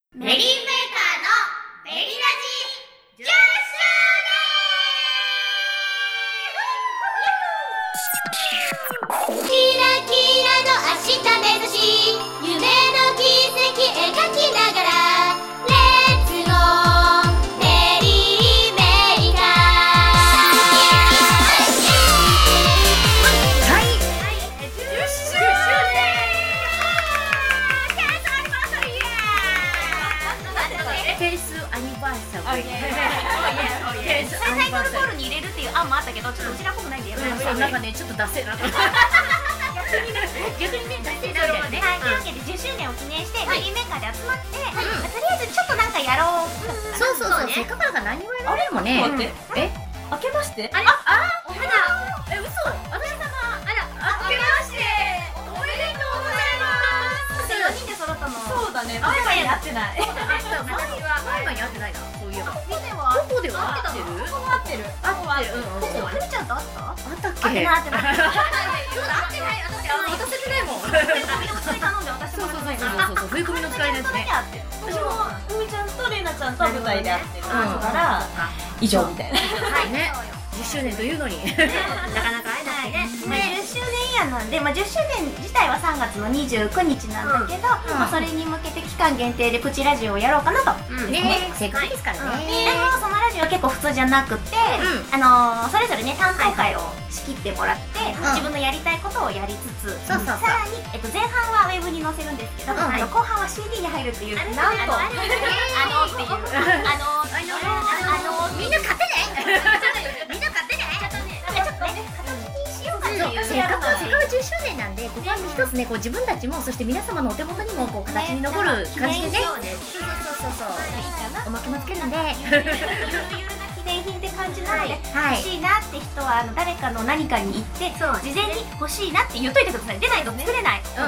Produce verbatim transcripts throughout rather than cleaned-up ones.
メリーメーカーのメリラジじゅっしゅうねんキラキラの明日目指し夢の奇跡描きながらレッツゴーメリーメーカーはい、じゅっしゅうねんケースアニバーサリー。タイトルコールに入れるっていう案もあったけど、ちょっとうちらっぽくないんでやめましょう。 なんかね、ちょっとダセえなと。逆にね、逆にね、ダセえなみたいなね。 はい、というわけでじゅっしゅうねんを記念してメリーメーカーで集まって、とりあえずちょっとなんかやろう。 そうそうそう、せっかくだから何もやられるもね。え、 明けまして。 あれ、あ、おめでとう。え、嘘。私様、あら、明けまして。おめでとうございます。 よにんで揃ったの。 そうだね。前歯に合ってない。 前は前歯に合ってないな。そういえば。 ここではここでは合ってる？ ここも合ってる。 合ってる。うんうん。 ここはふみちゃんと会った？ あったっけ？ 合ってない合ってない。そうだ合ってない。私あ、渡せてないもん。 それ頼んで私そうそうそうそうそう。振り込みの使いのやつね。 私もふみちゃんとれいなちゃんと舞台で会ってるから以上みたいな。 はいね。じゅっしゅうねんというのになかなか会えないね。 じゅっしゅうねんイヤーなんで、まあじゅっしゅうねん自体はさんがつのにじゅうくにちなんだけど、まあそれに向けて期間限定でプチラジオをやろうかなと。 ね、せっかくですからね。 でもそのラジオは結構普通じゃなくて、あのそれぞれね担当会を仕切ってもらって自分のやりたいことをやりつつ、さらにえっと前半はウェブに載せるんですけど、後半は シーディー に入るっていう、なんとあのっていうあのあのみんな買ってね。みんな買ってね。ちょっとね、ちょっとね、形にしようかっていう。 せっかくせっかくじゅっしゅうねんなんで、ここは一つね、こう自分たちもそして皆様のお手元にもこう形に残る感じでね。そうそうそうそう。おまけもつけるんで。 記念品って感じなので、欲しいなって人はあの誰かの何かに行って事前に欲しいなって言っといてください。出ないと作れない。 うん、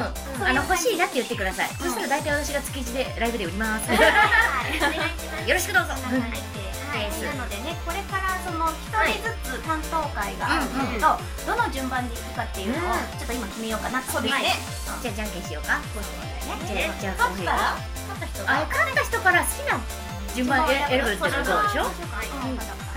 あの欲しいなって言ってください。そしたら大体私が築地でライブで売ります。よろしくどうぞ。 なのでね、これからそのひとりずつ担当会があるんだけど、どの順番でいくかっていうのをちょっと今決めようかなと。そうですね。 じゃあじゃんけんしようか。 じゃあじゃあ勝ったら勝った人から好きな順番選ぶってことでしょ。はい、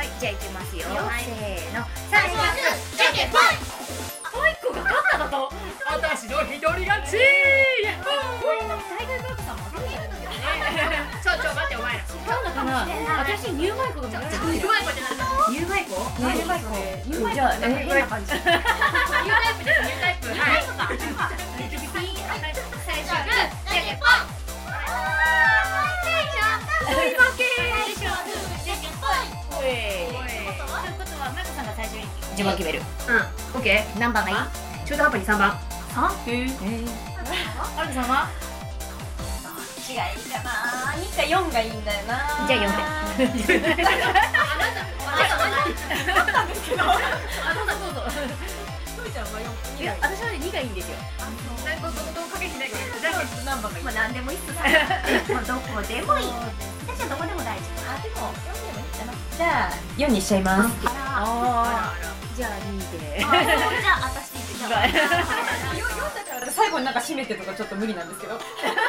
じゃあいきますよ。せーの、最初はじゃんけんぽい。もう一個が勝っただと私の一人勝ち。大概バークさんも負けてるんだけどね。ちょちょ待ってお前ら。違うのかな。私ニューマイコが負けてる。ニューマイコじゃない。ニューマイコ？ニューマイコ。ニューマイコ。じゃあ変な感じ。ニュータイプです。ニュータイプ。はい。最初はじゃんけんぽい。追い負け。じゃんけんぽい。ということはマイコさんが最初に順番決める。 うん。オッケー。 何番がいい？ 中途半端にさんばん。 さん？へえ。あるさんは？ 違いかな。にかよんがいいんだよな。 じゃあよんで。あなた、あなたですけど。あなたどうぞ。 ふみちゃんはよん。 いや、私はねにがいいんですよ。 なんかどこかけしないけど。じゃあ何番がいい？ まあ何でもいいっす。もうどこでもいい。私はどこでも大丈夫。 あ、でもよんでもいいかな。じゃあよんにしちゃいます。 ああ。じゃあにで。 じゃあ私で。 よんだから最後になんか締めてとかちょっと無理なんですけど。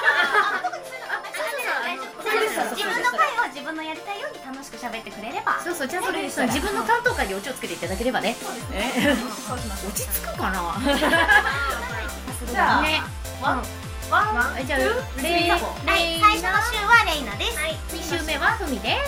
自分の会を自分のやりたいように楽しく喋ってくれれば。 そうそう、ちゃんと自分の担当会でオチをつけていただければね。 そうですね。 落ち着くかな。 じゃあね。ワンワン。じゃあレイナ。 最初の週はレイナです。 に週目はふみです。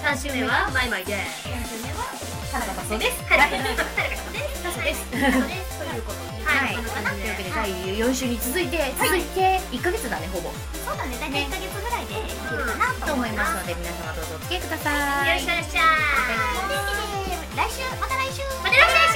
さん週目はマイマイです。 よん週目は田中達夫です。 田中達夫です。ということで、はい。というわけでだいよん週に続いて続いていっかげつだね、ほぼ。 そうだね、大体いっかげつぐらいでできるかなと思いますので、皆様どうぞお付き合いください。 よろしくお願いします。来週また来週また来週。